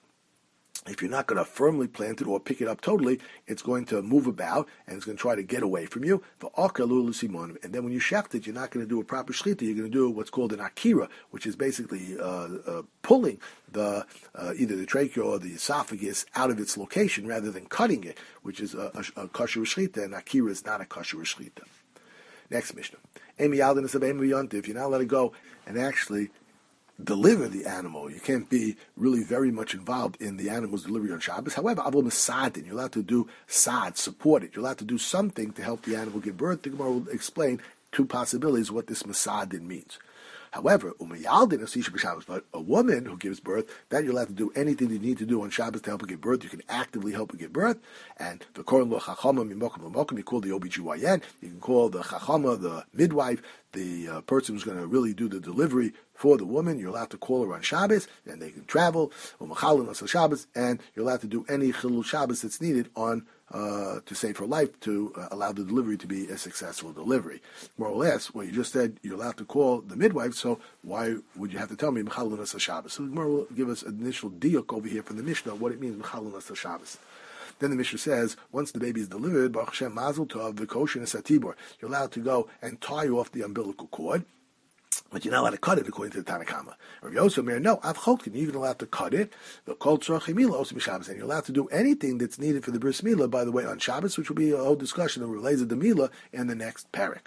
if you're not going to firmly plant it or pick it up totally, it's going to move about and it's going to try to get away from you. And then when you shecht it, you're not going to do a proper shechita. You're going to do what's called an akira, which is basically uh, uh, pulling the uh, either the trachea or the esophagus out of its location rather than cutting it, which is a, a, a kosher shechita, and akira is not a kosher shechita. Next Mishnah. If you're not allowed to go and actually deliver the animal, you can't be really very much involved in the animal's delivery on Shabbos. However, avol mesadin, you're allowed to do sad, support it. You're allowed to do something to help the animal give birth. The Gemara will explain two possibilities what this mesadin means. However, umeyaldin asisha b'Shabbos, but a woman who gives birth, that you're allowed to do anything that you need to do on Shabbos to help her give birth. You can actively help her give birth. And the kohen lo chachama mimokum l'mokum, you call the O B G Y N, you can call the chachama, the midwife, the uh, person who's going to really do the delivery for the woman. You're allowed to call her on Shabbos, and they can travel, umachalin asal Shabbos, and you're allowed to do any chilul Shabbos that's needed on Uh, to save her life, to uh, allow the delivery to be a successful delivery. More or less, well, you just said you're allowed to call the midwife, so why would you have to tell me Mechalun Asa Shabbos? So the Gemara will give us an initial diuk over here from the Mishnah, what it means Mechalun Asa Shabbos. Then the Mishnah says, once the baby is delivered, Baruch Hashem Mazel Tov, V'koshin Esatibor, you're allowed to go and tie off the umbilical cord, but you're not allowed to cut it according to the Tanakama. Rav Yosef Meir, no, Av Cholkin, you're even allowed to cut it. The Kol Tzorach Mila also b'Shabbos, and you're allowed to do anything that's needed for the bris milah, by the way, on Shabbos, which will be a whole discussion that relates to the milah in the next parak.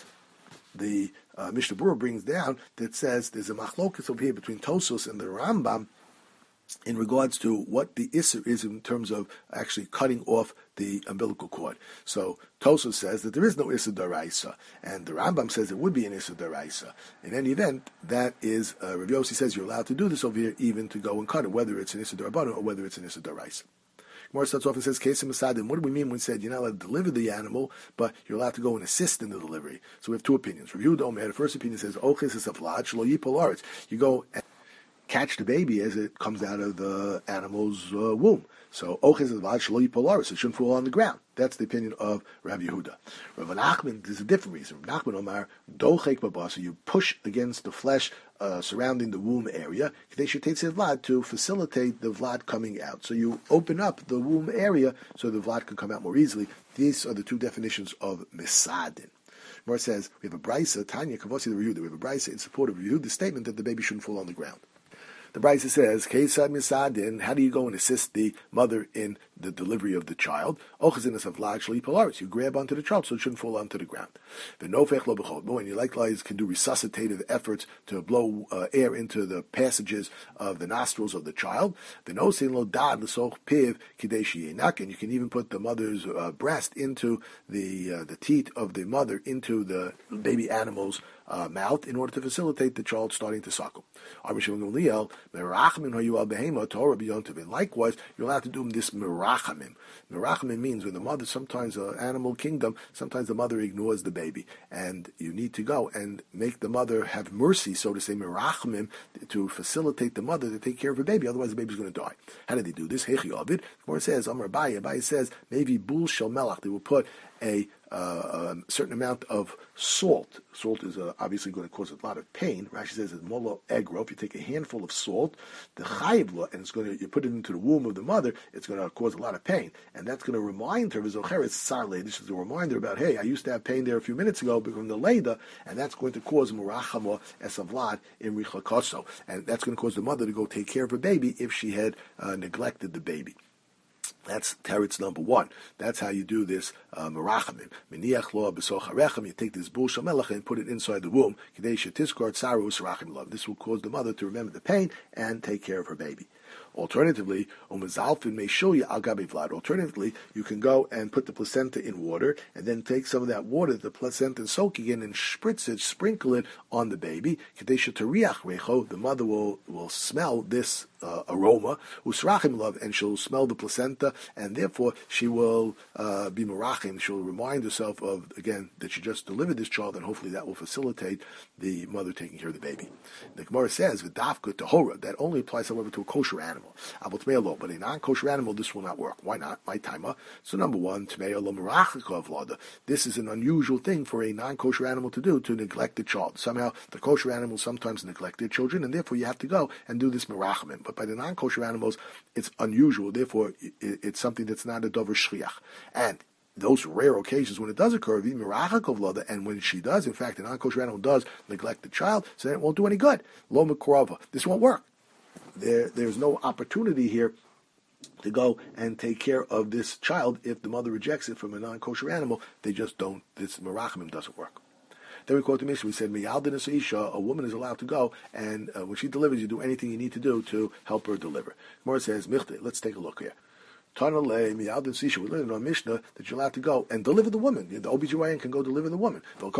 The uh, Mishnah Berurah brings down that says there's a machlokas over here between Tosos and the Rambam in regards to what the Isser is in terms of actually cutting off the umbilical cord. So Tosos says that there is no Isser Daraisa, and the Rambam says it would be an Isser Daraisa. In any event, that is, uh, Rav Yossi says you're allowed to do this over here, even to go and cut it, whether it's an Isser Darabana or whether it's an Isser Daraisa. Gemara starts off and says, Kesem Masadim. What do we mean when we said you're not allowed to deliver the animal, but you're allowed to go and assist in the delivery? So we have two opinions. Rav Yehuda Omer, the first opinion says, Oches is a vlad, shlo yipol aretz. You go and catch the baby as it comes out of the animal's uh, womb. So, Oches is vlad, shlo yipol aretz. It shouldn't fall on the ground. That's the opinion of Rav Yehuda. Rav Nachman, there's a different reason. Rav Nachman Omar, dochek babasa, you push against the flesh uh, surrounding the womb area, they should take the vlad to facilitate the vlad coming out. So you open up the womb area so the vlad can come out more easily. These are the two definitions of mesadin. Mar says, we have a brisa, Tanya Kavosi the Yehuda, we have a brisa in support of Yehuda's statement that the baby shouldn't fall on the ground. The Brisa says, Kesad Misadin, how do you go and assist the mother in the delivery of the child? You grab onto the child so it shouldn't fall onto the ground. And you likewise can do resuscitative efforts to blow uh, air into the passages of the nostrils of the child. And you can even put the mother's uh, breast into the uh, the teat of the mother into the baby animal's uh, mouth in order to facilitate the child starting to suckle. And likewise, you're allowed to do this mirachamim. Mirachamim means when the mother, sometimes the uh, animal kingdom, sometimes the mother ignores the baby. And you need to go and make the mother have mercy, so to say, mirachamim, to facilitate the mother to take care of her baby. Otherwise, the baby's going to die. How did they do this? Hechi Ovid. Or it says, Amar Abaye, Abaye says, maybe bul shel melach. They will put a Uh, a certain amount of salt. Salt is uh, obviously going to cause a lot of pain. Rashi says it's molo egro. If you take a handful of salt, the chayivla, and it's going to, you put it into the womb of the mother, it's going to cause a lot of pain, and that's going to remind her. This is a reminder about, hey, I used to have pain there a few minutes ago from the leda, and that's going to cause murachama esavlad in richakaso, and that's going to cause the mother to go take care of her baby if she had uh, neglected the baby. That's teretz number one. That's how you do this merachamim. Miniach lo b'soch harechem. You take this bull shamelach and put it inside the womb. Kidei shetiskor tsaru usrachim love. This will cause the mother to remember the pain and take care of her baby. Alternatively, umazalfin meishuya al gabi vlad. Alternatively, you can go and put the placenta in water, and then take some of that water, the placenta soaking in, and spritz it, sprinkle it on the baby. Kidei shetariach recho. The mother will will smell this uh, aroma usrachim love, and she'll smell the placenta, and therefore she will uh, be merachim. She'll remind herself of again that she just delivered this child, and hopefully that will facilitate the mother taking care of the baby. The Gemara says v'dafka tahora. That only applies, however, to a kosher animal. But a non-kosher animal, this will not work. Why not? My timer. So number one, this is an unusual thing for a non-kosher animal to do, to neglect the child. Somehow, the kosher animals sometimes neglect their children, and therefore you have to go and do this merachim. But by the non-kosher animals, it's unusual. Therefore, it's something that's not a dover shriach. And those rare occasions when it does occur, and when she does, in fact, a non-kosher animal does neglect the child, so then it won't do any good. Lo mekorava. This won't work. There, there's no opportunity here to go and take care of this child if the mother rejects it from a non-kosher animal. They just don't. This merachimim doesn't work. Then we quote the Mishnah. We said, "Miyaldin Isha, a woman is allowed to go, and uh, when she delivers, you do anything you need to do to help her deliver." Gemara says, "Michte." Let's take a look here. Tanale Miyaldin Isha. We learned in our Mishnah that you're allowed to go and deliver the woman. The O B G Y N can go deliver the woman. And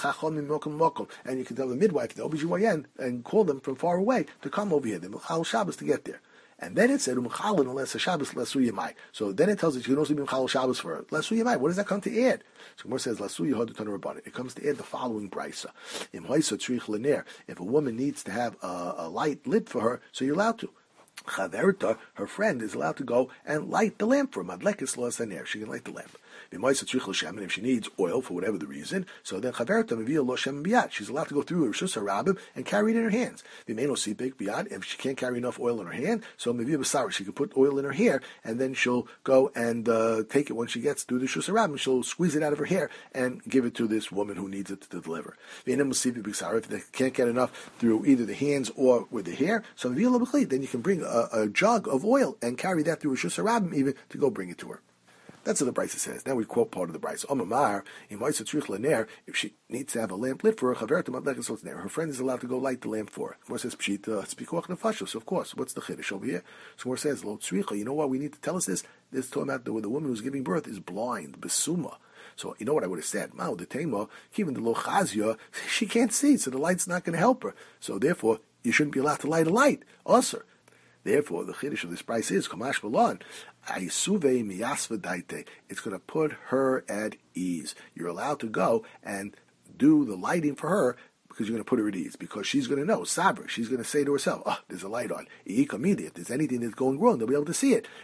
you can tell the midwife, the O B G Y N, and call them from far away to come over here. The Mechal Shabbos to get there. And then it said, Umchalin unless Shabbos Lasu Yemai. So then it tells us you can also be Mechal Shabbos for her. Lasu Yemai. What does that come to add? So Gemara says, Lasu Yehodu Tanu Rabbanan. It comes to add the following brisa. Im Haisa Tzrich L'ner. If a woman needs to have a, a light lit for her, so you're allowed to. Chaverta, her friend, is allowed to go and light the lamp for her. Madlekes lo asaner. She can light the lamp. And if she needs oil for whatever the reason, so then she's allowed to go through Rishus HaRabim and carry it in her hands. If she can't carry enough oil in her hand, so she can put oil in her hair, and then she'll go and uh, take it when she gets through the Rishus HaRabim. She'll squeeze it out of her hair and give it to this woman who needs it to deliver. If they can't get enough through either the hands or with the hair, so then you can bring a, a jug of oil and carry that through Rishus HaRabim even to go bring it to her. That's what the Brisa says. Now we quote part of the Brisa. Omar, if she needs to have a lamp lit for her, her friend is allowed to go light the lamp for her. Gemara says, Pshita, so of course, what's the chiddush over here? So Gemara says, Lo tzricha, you know what we need to tell us this? This is talking about the, the woman who's giving birth is blind, besuma. So you know what I would have said? Mao the tema, even the lo chazia, she can't see, so the light's not going to help her. So therefore, you shouldn't be allowed to light a light. Also, therefore, the chiddush of this price is Kamash Balon. It's going to put her at ease. You're allowed to go and do the lighting for her because you're going to put her at ease. Because she's going to know, Sabra, she's going to say to herself, oh, there's a light on. If there's anything that's going wrong, they'll be able to see it.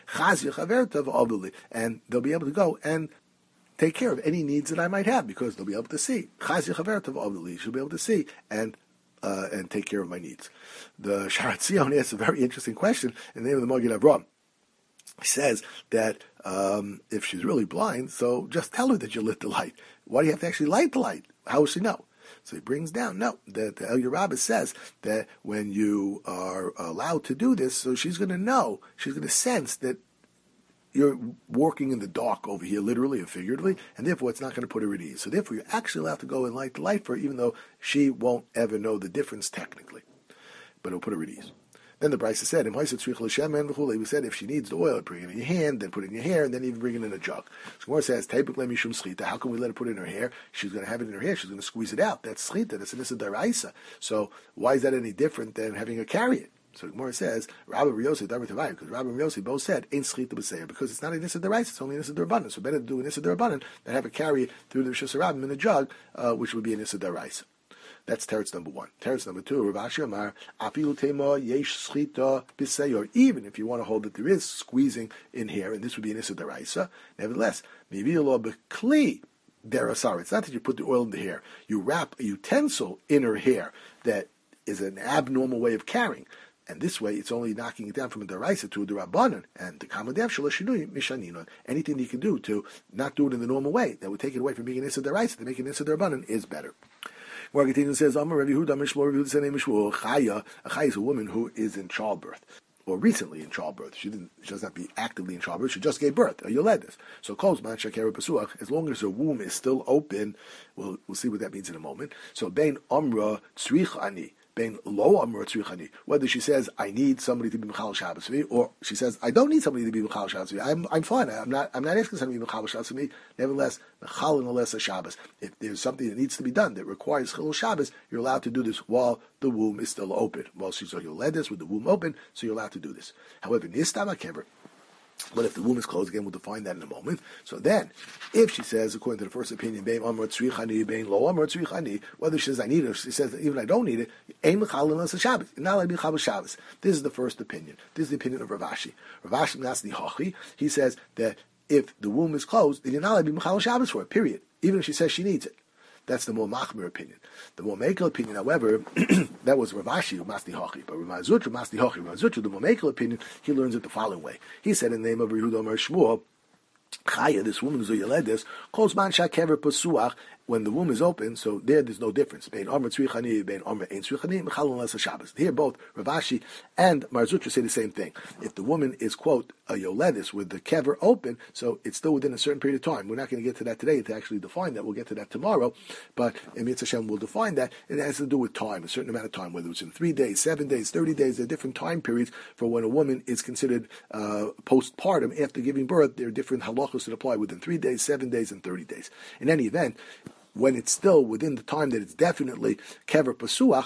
And they'll be able to go and take care of any needs that I might have because they'll be able to see. She'll be able to see and uh, and take care of my needs. The Sharat Zion asks a very interesting question in the name of the Maggid Avraham. He says that um, if she's really blind, so just tell her that you lit the light. Why do you have to actually light the light? How will she know? So he brings down, no, that the Elya Rabbah says that when you are allowed to do this, so she's going to know, she's going to sense that you're working in the dark over here, literally and figuratively, and therefore it's not going to put her at ease. So therefore you're actually allowed to go and light the light for her, even though she won't ever know the difference technically. But it'll put her at ease. Then the Brisa said, we said if she needs the oil, bring it in your hand, then put it in your hair, and then even bring it in a jug. So Gemara says, how can we let her put it in her hair? She's going to have it in her hair, she's going to squeeze it out. That's schita, that's an issa daraisa. So why is that any different than having her carry it? So the Gemara says, Rabbi Riosi, because Rabbi and Riosi both said, ain't schita b'seir, because it's not an issa daraisa, it's only an issa darabanan. So better to do an issa darabanan than have her carry it through the Rishus HaRabim in a jug, uh, which would be an issa daraisa. That's teretz number one. Teretz number two, Rav Ashi Amar, afilu tema yesh schita b'seyor. Even if you want to hold that there is squeezing in here, and this would be an issa daraisa, nevertheless, maybe a law b'kli derasar. It's not that you put the oil in the hair. You wrap a utensil in her hair that is an abnormal way of carrying. And this way, it's only knocking it down from a daraisa to a derabanan. And the kamadev shalashinui mishaninon. Anything you can do to not do it in the normal way that would take it away from being an issa daraisa to make it an issa derabanan is better. Where continues says, Amar Rav Yehuda Mishmor Rav Yehuda Sanei Mishmor Chaya. A Chaya is a woman who is in childbirth. or recently in childbirth. She didn't. She doesn't have to be actively in childbirth. She just gave birth. A yoledis. So kol man shakera pasuach. As long as her womb is still open, we'll we'll see what that means in a moment. So bein amra tzrich ani. Bein lo amra tzrich ani. Whether she says I need somebody to be mechal Shabbos for me, or she says I don't need somebody to be mechal Shabbos for me. I'm I'm fine. I'm not I'm not asking somebody to be mechal Shabbos for me. Nevertheless, mechal and less Shabbos. If there's something that needs to be done that requires chilul Shabbos, you're allowed to do this while the womb is still open. While she's on your letters with the womb open, so you're allowed to do this. However, nistam kever. But if the womb is closed, again, we'll define that in a moment. So then, if she says, according to the first opinion, bein amar tzrichani, bein lo amar tzrichani, whether she says I need it, or she says even I don't need it, ein mechal unless Shabbos. You're not allowed to be mechal Shabbos. This is the first opinion. This is the opinion of Rav Ashi. Rav Ashi Nasni Hachi. He says that if the womb is closed, then you're not allowed to be mechal Shabbos for it. Period. Even if she says she needs it. That's the more machmir opinion. The more mekel opinion, however, that was Rav Ashi who Masni Hachi. But Rav Zutra Masni Hachi. Rav Zutra, the more mekel opinion, he learns it the following way. He said in the name of Yehuda Omer Shmuel, Chaya, this woman who's a Yeledis, calls man shakever pasuach, when the womb is open, so there there's no difference. Bein Amr Tzrichani, Bein Amr Ein Tzrichani, Mechalon Lesa Shabbos. Here both Rav Ashi and Mar Zutra say the same thing. If the woman is, quote, a Yoledis with the kever open, so it's still within a certain period of time. We're not going to get to that today to actually define that. We'll get to that tomorrow. But in Mitzvah Hashem we'll define that. It has to do with time, a certain amount of time, whether it's in three days, seven days, thirty days. There are different time periods for when a woman is considered uh, postpartum after giving birth. There are different halachos that apply within three days, seven days, and thirty days. In any event, when it's still within the time that it's definitely kever pasuach,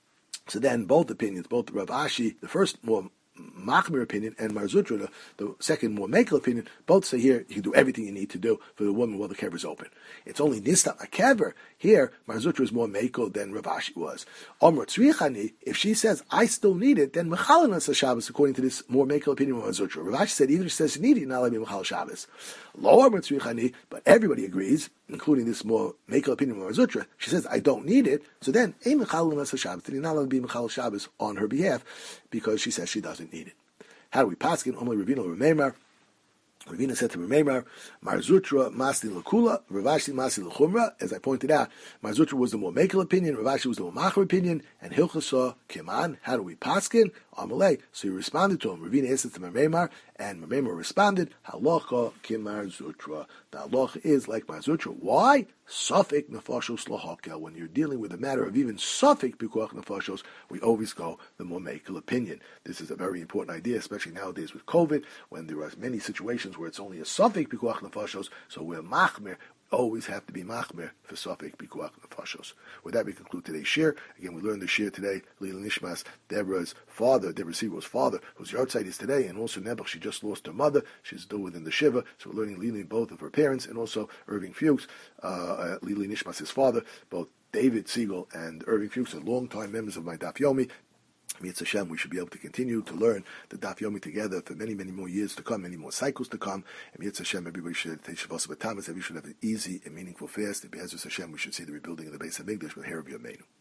so then both opinions, both Rav Ashi, the first more machmir opinion, and Mar Zutra, the, the second more mekel opinion, both say here you can do everything you need to do for the woman while the kever is open. It's only nistam a kever. Here, Mar Zutra is more mekel than Rav Ashi was. Amr tzrichani, if she says I still need it, then mechalon as Shabbos, according to this more mekel opinion of Mar Zutra. Rav Ashi said even if she says she needs it, not let me mechal Shabbos. Lo Amr tzrichani, but everybody agrees, including this more mekel opinion of Mar Zutra. She says I don't need it, so then ein mechalon as Shabbos. Then you're not allowed to be mechal Shabbos on her behalf because she says she doesn't need it. How do we paskin? Only Ravina Rameimar. Ravina said to Rameimar, Mar Zutra Masli Lakula, Rav Ashi Masli Lachumra. As I pointed out, Mar Zutra was the more mekel opinion, Rav Ashi was the more macher opinion, and Hilchasa Kiman. How do we paskin? Amalei. So he responded to him. Ravina asked to Rameimar, and Rameimar responded, Halacha Kimar Zutra. The halacha is like Mar Zutra. Why? Safek nefashos lahakel. When you're dealing with a matter of even safek pikuach nefashos, we always go the more mekel opinion. This is a very important idea, especially nowadays with COVID, when there are many situations where it's only a safek pikuach nefashos. So we're machmer. Always have to be machmer for safek pikuach nefashos. With that, we conclude today's shir. Again, we learned the shir today. Lila Nishmas, Deborah's father, Deborah Seagull's father, whose yard site is today, and also Nebuch. She just lost her mother. She's still within the shiva, so we're learning Lili both of her parents, and also Irving Fuchs, uh, uh, Lili Nishmas, his father. Both David Siegel and Irving Fuchs are longtime members of my Daf Yomi. Mitzvah Hashem, we should be able to continue to learn the Daf Yomi together for many, many more years to come, many more cycles to come. And Mitzvah Hashem, everybody should take Shabbos B'Tamas, everybody should have an easy and meaningful fast. And Be'ezus Hashem, we should see the rebuilding of the Beis HaMikdash with Herav Yameinu.